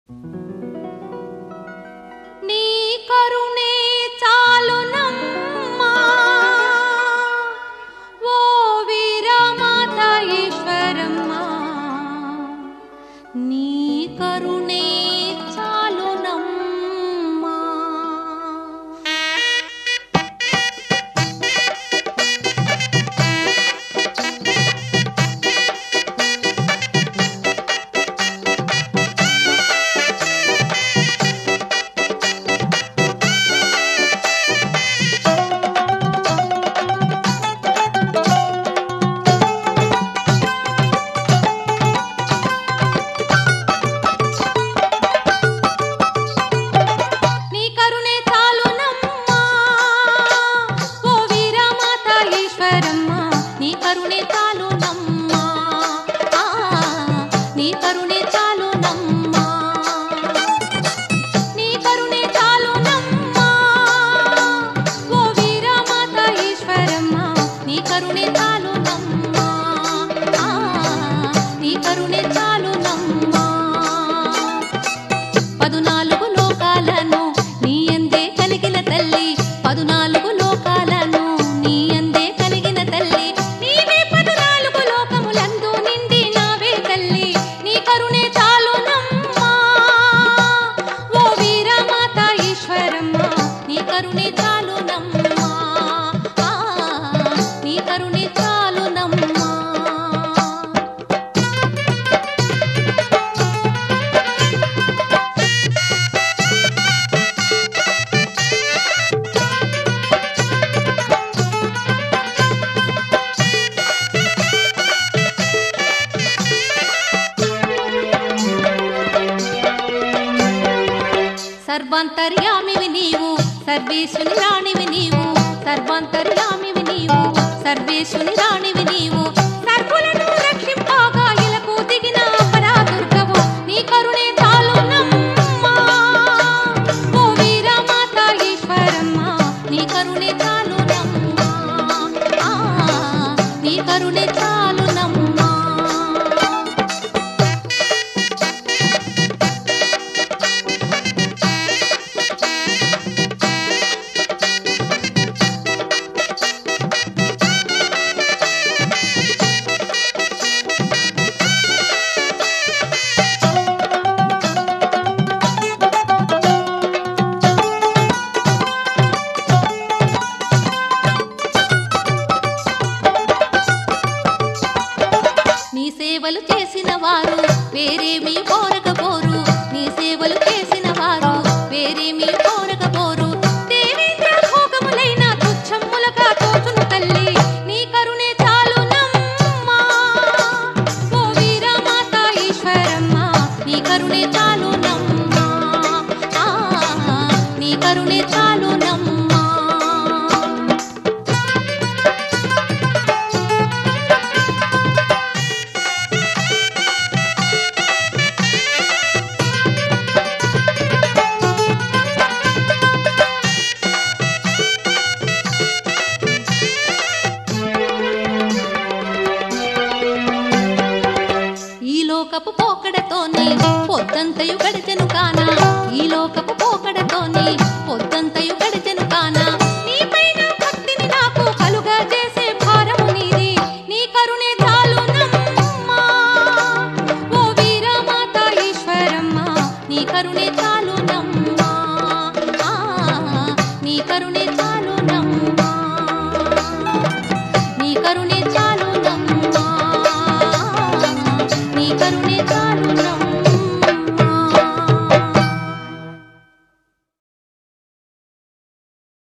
నీ కరుణే చాలునమ్మా ఓ వీరమాత ఈశ్వరమ్మా నీ కరుణే చాలునమ్మా సర్వాంతర్యామివి నీవు సర్వేశుని రాణివి నీవు సర్వాంతర్యామివి నీవు సర్వేశుని రాణివి నీవు సర్వులను రక్షింపగా ఇలకు దిగిన పరాదుర్గవు నీ కరుణే చాలునమ్మా ఓ వీరమాత ఈశ్వరమ్మ నీ కరుణే చాలునమ్మా నీ కరుణే చాలునమ్మా సేవలు చేసిన వారు వేరేమీ కోరకపోరు నీ సేవలు చేసిన వారు వేరేమీ కోరకపోరు దేవేంద్ర భోగములైన తుచ్చమ్ములుగా తోచును తల్లి నీ కరుణే చాలునమ్మా ఓ వీరమాత ఈశ్వరమ్మ నీ కరుణే చాలునమ్మా నీ కరుణే చాలునమ్మా లోకపు పోకడతోని పొద్దంతయు గడిచెను కానా ఈ లోకపు పోకడతోని పొద్దంతయు గడిచెను కానా నీపైన భక్తిని నాకు కలుగా చేసే భారము నీది నీ కరుణే చాలునమ్మా ఓ వీరమాత ఈశ్వరమ్మ నీ కరుణే చాలునమ్మా నీ కరుణే చాలు